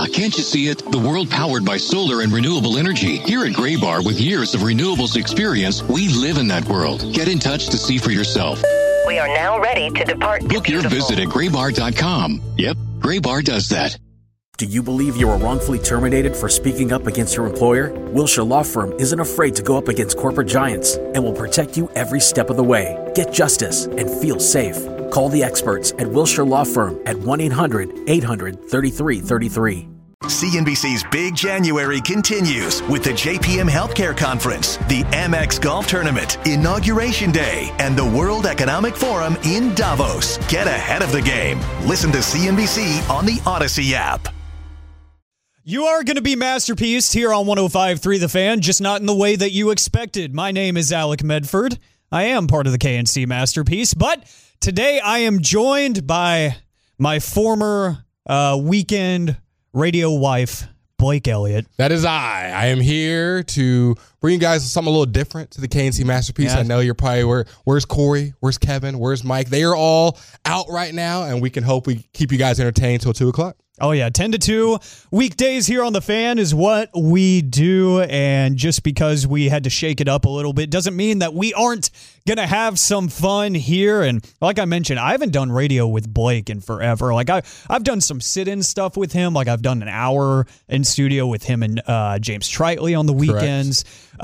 can't you see it? The world powered by solar and renewable energy. Here at Gray Bar, with years of renewables experience, we live in that world. Get in touch to see for yourself. We are now ready to depart. Book your visit at graybar.com. Yep, Gray Bar does that. Do you believe you were wrongfully terminated for speaking up against your employer? Wilshire Law Firm isn't afraid to go up against corporate giants and will protect you every step of the way. Get justice and feel safe. Call the experts at Wilshire Law Firm at 1-800-800-3333. CNBC's Big January continues with the JPM Healthcare Conference, the Amex Golf Tournament, Inauguration Day, and the World Economic Forum in Davos. Get ahead of the game. Listen to CNBC on the Odyssey app. You are going to be masterpieced here on 105.3 The Fan, just not in the way that you expected. My name is Alec Medford. I am part of the KNC Masterpiece, but today I am joined by my former weekend radio wife, Blake Elliott. That is I. I am here to bring you guys something a little different to the KNC Masterpiece. Yeah. I know you're probably, where's Corey? Where's Kevin? Where's Mike? They are all out right now, and we can hope we keep you guys entertained till 2 o'clock. Oh, yeah. 10 to 2 weekdays here on The Fan is what we do. And just because we had to shake it up a little bit doesn't mean that we aren't going to have some fun here. And like I mentioned, I haven't done radio with Blake in forever. Like I've done some sit-in stuff with him. Like I've done an hour in studio with him and James Tritley on the weekends.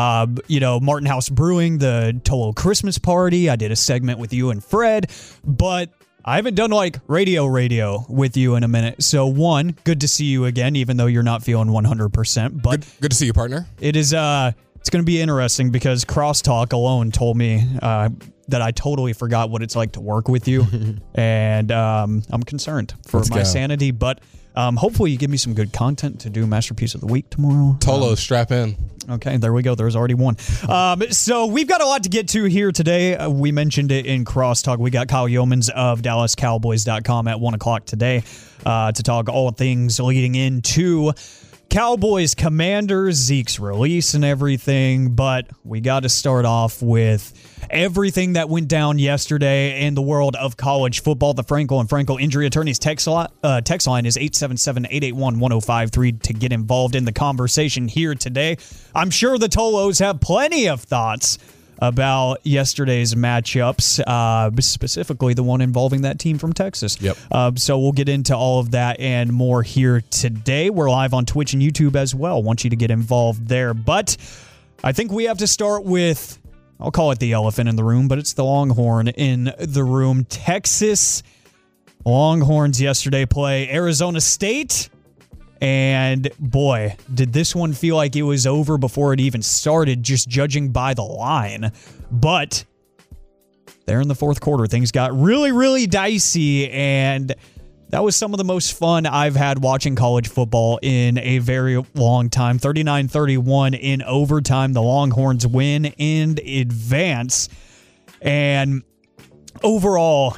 Martin House Brewing, the Tolo Christmas party. I did a segment with you and Fred. But I haven't done like radio with you in a minute. So one, good to see you again, even though you're not feeling 100%. But good to see you, partner. It is it's going to be interesting because Crosstalk alone told me that I totally forgot what it's like to work with you, and I'm concerned for my sanity. But hopefully you give me some good content to do Masterpiece of the Week tomorrow. Tolo, strap in. Okay, there we go. There's already one. So we've got a lot to get to here today. We mentioned it in Crosstalk. We got Kyle Yeomans of DallasCowboys.com at 1 o'clock today to talk all things leading into Cowboys Commanders, Zeke's release and everything. But we got to start off with everything that went down yesterday in the world of college football. The Frankel and Frankel Injury Attorneys text line is 877-881-1053 to get involved in the conversation here today. I'm sure the Tolos have plenty of thoughts about yesterday's matchups, specifically the one involving that team from Texas. Yep. So we'll get into all of that and more here today. We're live on Twitch and YouTube as well. Want you to get involved there. But I think we have to start with, I'll call it the elephant in the room, but it's the Longhorn in the room. Texas Longhorns yesterday play Arizona State. And boy, did this one feel like it was over before it even started, just judging by the line. But there in the fourth quarter, things got really, really dicey. And that was some of the most fun I've had watching college football in a very long time. 39-31 in overtime. The Longhorns win and advance. And overall,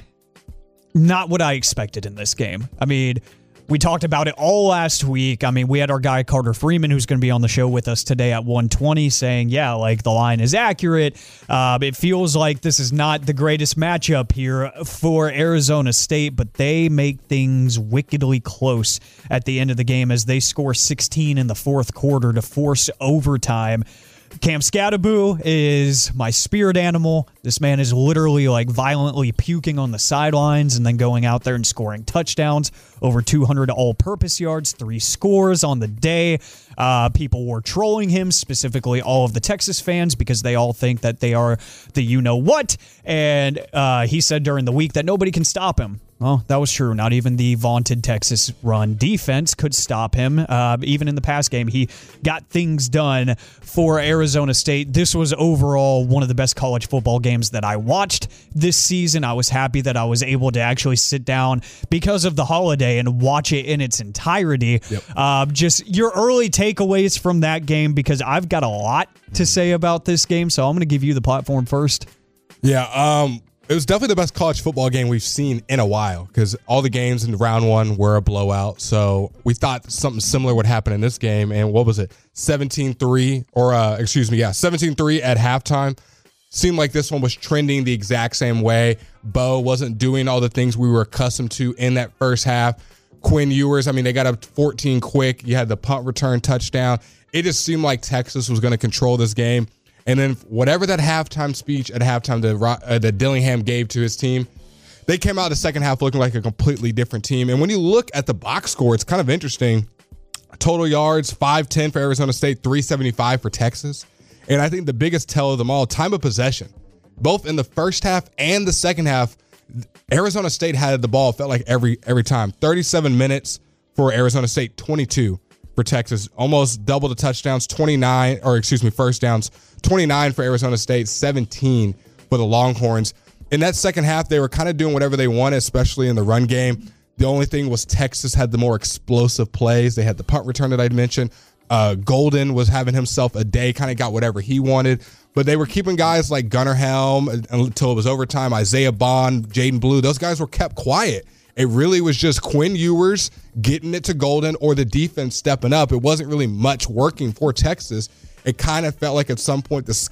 not what I expected in this game. I mean, we talked about it all last week. I mean, we had our guy Carter Freeman, who's going to be on the show with us today at 1:20, saying, yeah, like the line is accurate. It feels like this is not the greatest matchup here for Arizona State, but they make things wickedly close at the end of the game as they score 16 in the fourth quarter to force overtime. Cam Skattebo is my spirit animal. This man is literally like violently puking on the sidelines and then going out there and scoring touchdowns, over 200 all-purpose yards, 3 scores on the day. People were trolling him, specifically all of the Texas fans, because they all think that they are the you-know-what. And he said during the week that nobody can stop him. Well, that was true. Not even the vaunted Texas run defense could stop him. Even in the past game, he got things done for Arizona State. This was overall one of the best college football games that I watched this season. I was happy that I was able to actually sit down because of the holiday and watch it in its entirety. Yep. Just your early takeaways from that game, because I've got a lot to say about this game, so I'm going to give you the platform first. Yeah, it was definitely the best college football game we've seen in a while, because all the games in round one were a blowout. So we thought something similar would happen in this game. And what was it? 17-3 at halftime. Seemed like this one was trending the exact same way. Bo wasn't doing all the things we were accustomed to in that first half. Quinn Ewers. I mean, they got up 14 quick. You had the punt return touchdown. It just seemed like Texas was going to control this game. And then whatever that halftime speech at halftime that Dillingham gave to his team, they came out the second half looking like a completely different team. And when you look at the box score, it's kind of interesting. Total yards, 510 for Arizona State, 375 for Texas. And I think the biggest tell of them all, time of possession. Both in the first half and the second half, Arizona State had the ball, felt like every time. 37 minutes for Arizona State, 22 for Texas. Almost double the touchdowns, first downs, 29 for Arizona State, 17 for the Longhorns. In that second half, they were kind of doing whatever they wanted, especially in the run game. The only thing was Texas had the more explosive plays. They had the punt return that I mentioned. Golden was having himself a day, kind of got whatever he wanted. But they were keeping guys like Gunnar Helm until it was overtime. Isaiah Bond, Jaden Blue, those guys were kept quiet. It really was just Quinn Ewers getting it to Golden or the defense stepping up. It wasn't really much working for Texas. It kind of felt like at some point the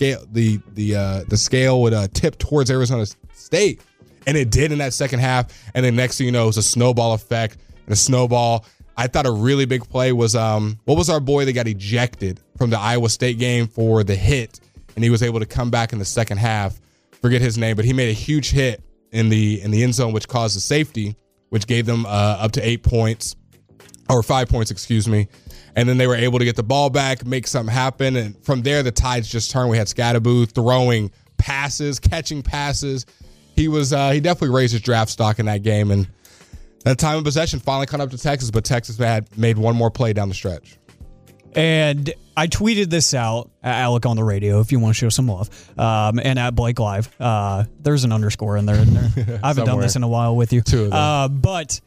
scale would tip towards Arizona State, and it did in that second half. And then next thing you know, it was a snowball effect and a snowball. I thought a really big play was what was our boy that got ejected from the Iowa State game for the hit, and he was able to come back in the second half. Forget his name, but he made a huge hit in the end zone, which caused a safety, which gave them up to 5 points, excuse me. And then they were able to get the ball back, make something happen. And from there, the tides just turned. We had Scadaboo throwing passes, catching passes. He definitely raised his draft stock in that game. And that time of possession finally caught up to Texas, but Texas had made one more play down the stretch. And I tweeted this out at Alec on the radio if you want to show some love. And at Blake Live. There's an underscore in there. I haven't done this in a while with you. Two of them. But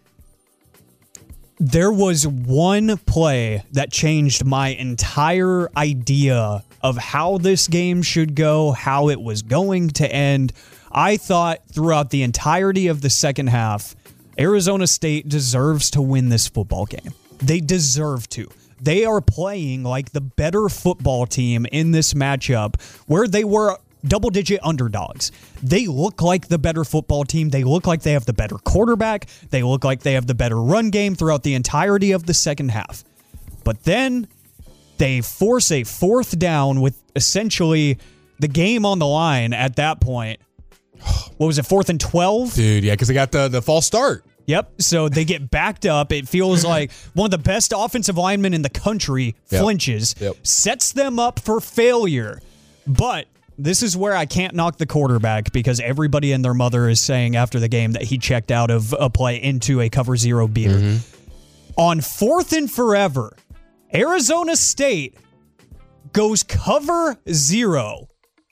there was one play that changed my entire idea of how this game should go, how it was going to end. I thought throughout the entirety of the second half, Arizona State deserves to win this football game. They deserve to. They are playing like the better football team in this matchup where they were double-digit underdogs. They look like the better football team. They look like they have the better quarterback. They look like they have the better run game throughout the entirety of the second half. But then they force a fourth down with essentially the game on the line at that point. What was it, 4th and 12? Dude, yeah, because they got the false start. Yep. So they get backed up. It feels like one of the best offensive linemen in the country flinches, sets them up for failure. But this is where I can't knock the quarterback because everybody and their mother is saying after the game that he checked out of a play into a cover zero beater. Mm-hmm. On 4th and forever, Arizona State goes cover zero.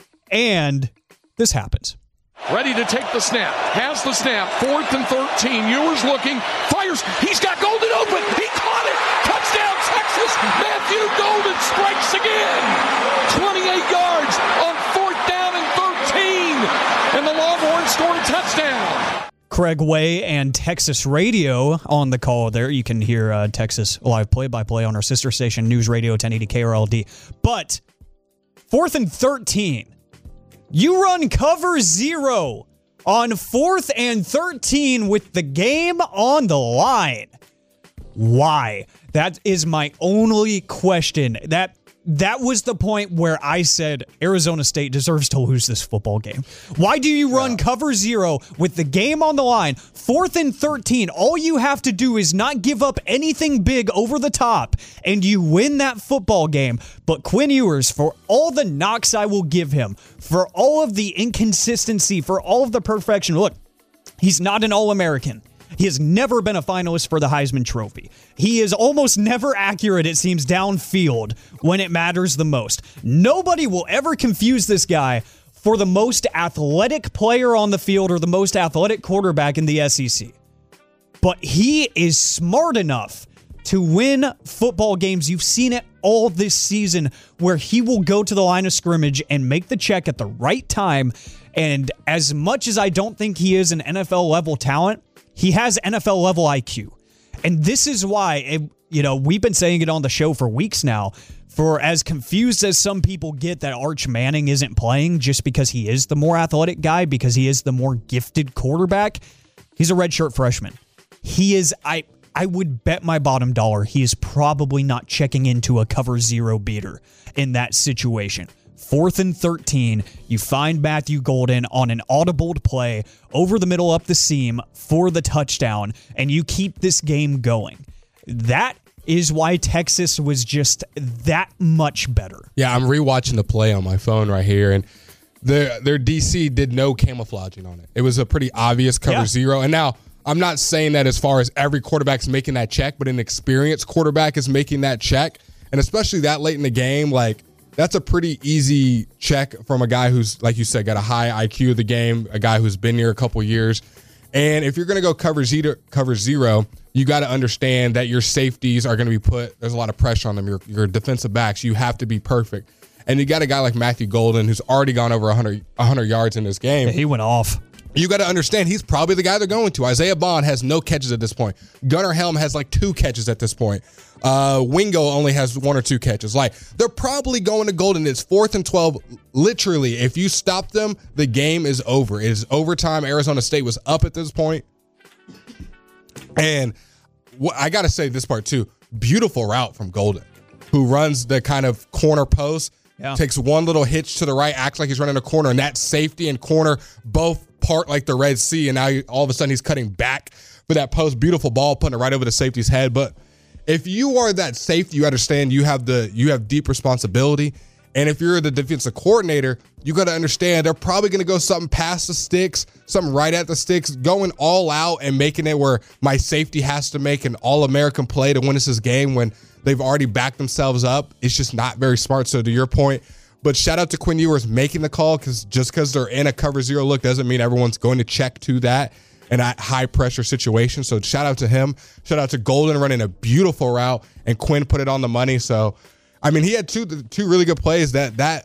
And this happens. Ready to take the snap. Has the snap. 4th and 13. Ewers looking. Fires. He's got Golden open. He caught it. Touchdown, Texas. Matthew Golden strikes again. 28 yards on 4th down and 13. And the Longhorns scored a touchdown. Craig Way and Texas Radio on the call there. You can hear Texas live play-by-play on our sister station, News Radio 1080 KRLD. But 4th and 13. You run cover zero on 4th and 13 with the game on the line. Why? That is my only question. That was the point where I said Arizona State deserves to lose this football game. Why do you run cover zero with the game on the line? 4th and 13. All you have to do is not give up anything big over the top, and you win that football game. But Quinn Ewers, for all the knocks I will give him, for all of the inconsistency, for all of the perfection, look, he's not an All-American. He has never been a finalist for the Heisman Trophy. He is almost never accurate, it seems, downfield when it matters the most. Nobody will ever confuse this guy for the most athletic player on the field or the most athletic quarterback in the SEC. But he is smart enough to win football games. You've seen it all this season where he will go to the line of scrimmage and make the check at the right time. And as much as I don't think he is an NFL-level talent, he has NFL-level IQ. And this is why, we've been saying it on the show for weeks now, for as confused as some people get that Arch Manning isn't playing just because he is the more athletic guy, because he is the more gifted quarterback, he's a redshirt freshman. He is, I would bet my bottom dollar he is probably not checking into a cover 0 beater in that situation. 4th and 13, you find Matthew Golden on an audibled play over the middle up the seam for the touchdown, and you keep this game going. That is why Texas was just that much better. Yeah, I'm rewatching the play on my phone right here, and their DC did no camouflaging on it. It was a pretty obvious cover 0. And now, I'm not saying that as far as every quarterback's making that check, but an experienced quarterback is making that check, and especially that late in the game, like, that's a pretty easy check from a guy who's, like you said, got a high IQ of the game, a guy who's been here a couple years. And if you're going to go cover 0, you got to understand that your safeties are going to be there's a lot of pressure on them. Your defensive backs, you have to be perfect. And you got a guy like Matthew Golden who's already gone over 100 yards in this game. Yeah, he went off. You got to understand he's probably the guy they're going to. Isaiah Bond has no catches at this point. Gunnar Helm has like 2 catches at this point. Wingo only has 1 or 2 catches. Like, they're probably going to Golden. It's 4th and 12. Literally, if you stop them, the game is over. It is overtime. Arizona State was up at this point. And I got to say this part too. Beautiful route from Golden, who runs the kind of corner post. Yeah. Takes one little hitch to the right, acts like he's running a corner, and that safety and corner both part like the Red Sea, and now all of a sudden he's cutting back for that post. Beautiful ball, putting it right over the safety's head. But if you are that safety, you understand you have deep responsibility. And if you're the defensive coordinator, you got to understand they're probably going to go something past the sticks, something right at the sticks, going all out and making it where my safety has to make an All-American play to win us this game when they've already backed themselves up. It's just not very smart. So to your point, but shout out to Quinn Ewers making the call, because just because they're in a cover 0 look doesn't mean everyone's going to check to that in a high pressure situation. So shout out to him. Shout out to Golden running a beautiful route, and Quinn put it on the money. So, I mean, he had two really good plays. That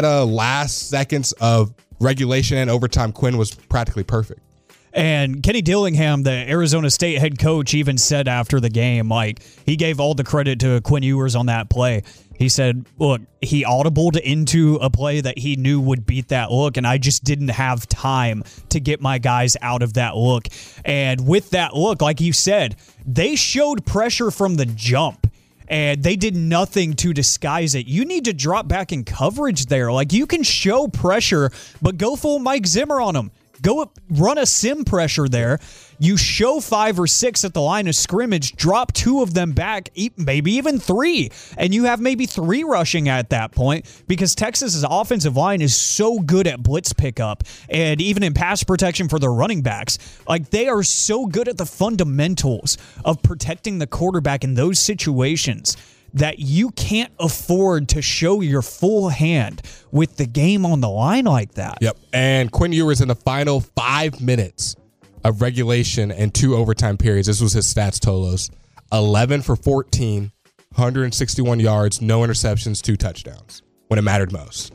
last seconds of regulation and overtime, Quinn was practically perfect. And Kenny Dillingham, the Arizona State head coach, even said after the game, like, he gave all the credit to Quinn Ewers on that play. He said, look, he audibled into a play that he knew would beat that look, and I just didn't have time to get my guys out of that look. And with that look, like you said, they showed pressure from the jump, and they did nothing to disguise it. You need to drop back in coverage there. Like, you can show pressure, but go full Mike Zimmer on them. Go up, run a sim pressure there. You show 5 or 6 at the line of scrimmage, drop 2 of them back, maybe even 3, and you have maybe 3 rushing at that point, because Texas's offensive line is so good at blitz pickup and even in pass protection for their running backs. Like, they are so good at the fundamentals of protecting the quarterback in those situations that you can't afford to show your full hand with the game on the line like that. Yep. And Quinn Ewers in the final 5 minutes of regulation and 2 overtime periods, this was his stats tolos: 11 for 14, 161 yards, no interceptions, 2 touchdowns when it mattered most.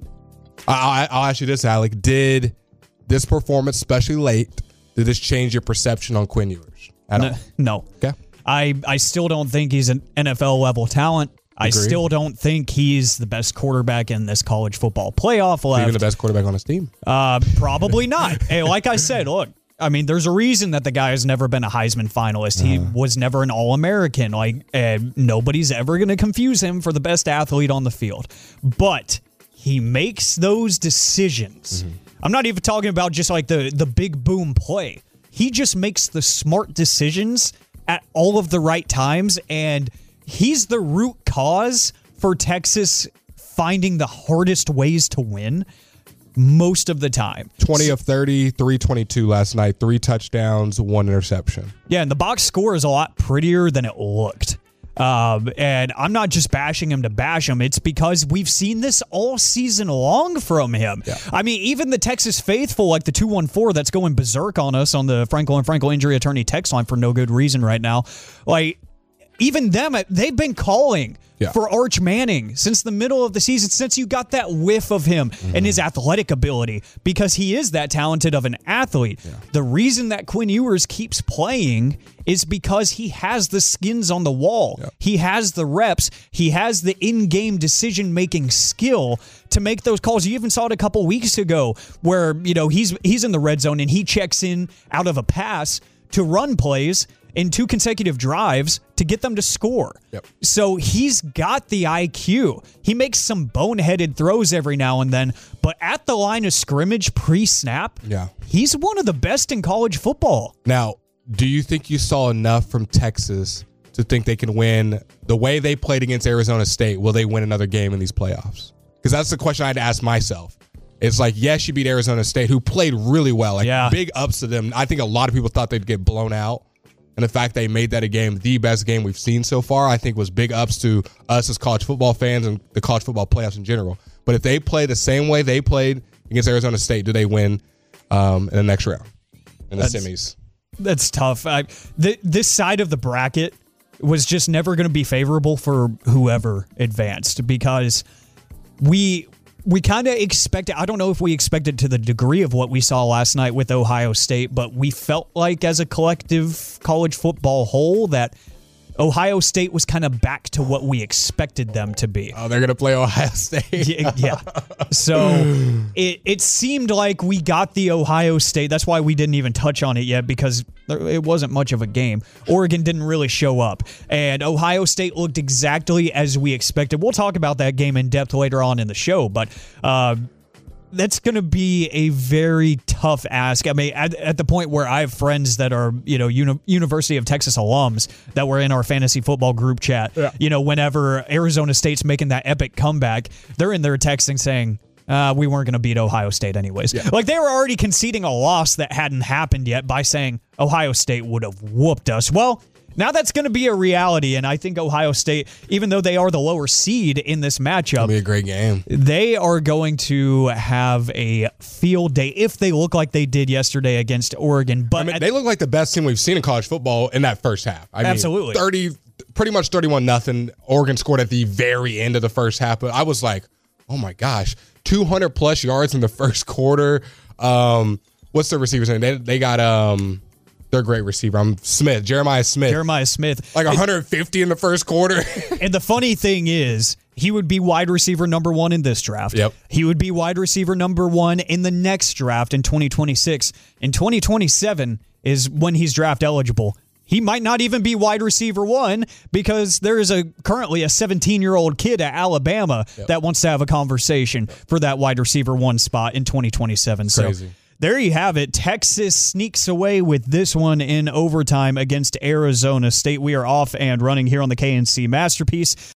I'll ask you this, Alec. Did this performance, especially late, did this change your perception on Quinn Ewers at all? No. Okay. I still don't think he's an NFL-level talent. I still don't think he's the best quarterback in this college football playoff left. Even the best quarterback on his team? Probably not. Hey, like I said, look, I mean, there's a reason that the guy has never been a Heisman finalist. He was never an All-American. Like, nobody's ever going to confuse him for the best athlete on the field. But he makes those decisions. I'm not even talking about just like the big boom play. He just makes the smart decisions at all of the right times, and he's the root cause for Texas finding the hardest ways to win most of the time. 20 of 30, 322 last night, 3 touchdowns, 1 interception. Yeah, and the box score is a lot prettier than it looked. And I'm not just bashing him to bash him. It's because we've seen this all season long from him. Yeah. I mean, even the Texas faithful, like the 214 that's going berserk on us on the Frankel and Frankel injury attorney text line for no good reason right now. Like, even them, they've been calling for Arch Manning since the middle of the season, since you got that whiff of him and his athletic ability, because he is that talented of an athlete. Yeah. The reason that Quinn Ewers keeps playing is because he has the skins on the wall. Yeah. He has the reps. He has the in-game decision-making skill to make those calls. You even saw it a couple weeks ago where, you know, he's in the red zone and he checks in out of a pass to run plays, in 2 consecutive drives to get them to score. Yep. So he's got the IQ. He makes some boneheaded throws every now and then, but at the line of scrimmage pre-snap, he's one of the best in college football. Now, do you think you saw enough from Texas to think they can win the way they played against Arizona State? Will they win another game in these playoffs? Because that's the question I had to ask myself. It's like, yes, you beat Arizona State, who played really well. Big ups to them. I think a lot of people thought they'd get blown out. And the fact they made that a game, the best game we've seen so far, I think was big ups to us as college football fans and the college football playoffs in general. But if they play the same way they played against Arizona State, do they win in the next round, in the semis? That's tough. This side of the bracket was just never going to be favorable for whoever advanced, because we kind of expected, I don't know if we expected to the degree of what we saw last night with Ohio State, but we felt like as a collective college football whole that Ohio State was kind of back to what we expected them to be. Oh, they're going to play Ohio State. Yeah. So it seemed like we got the Ohio State. That's why we didn't even touch on it yet, because it wasn't much of a game. Oregon didn't really show up, and Ohio State looked exactly as we expected. We'll talk about that game in depth later on in the show, but that's going to be a very tough ask. I mean, at the point where I have friends that are, University of Texas alums that were in our fantasy football group chat, whenever Arizona State's making that epic comeback, they're in there texting saying, we weren't going to beat Ohio State anyways. Yeah. Like, they were already conceding a loss that hadn't happened yet by saying Ohio State would have whooped us. Well, now that's going to be a reality, and I think Ohio State, even though they are the lower seed in this matchup, it'll be a great game. They are going to have a field day if they look like they did yesterday against Oregon. But they look like the best team we've seen in college football in that first half. Absolutely. 31-0. Oregon scored at the very end of the first half, but I was like, oh my gosh, 200-plus yards in the first quarter. What's the receiver's name? They got their great receiver. Jeremiah Smith. Like 150 in the first quarter. And the funny thing is, he would be wide receiver number 1 in this draft. Yep. He would be wide receiver number 1 in the next draft in 2026. In 2027 is when he's draft eligible. He might not even be wide receiver 1, because there is currently a 17-year-old kid at Alabama that wants to have a conversation for that wide receiver 1 spot in 2027. Crazy. So there you have it. Texas sneaks away with this one in overtime against Arizona State. We are off and running here on the KNC Masterpiece.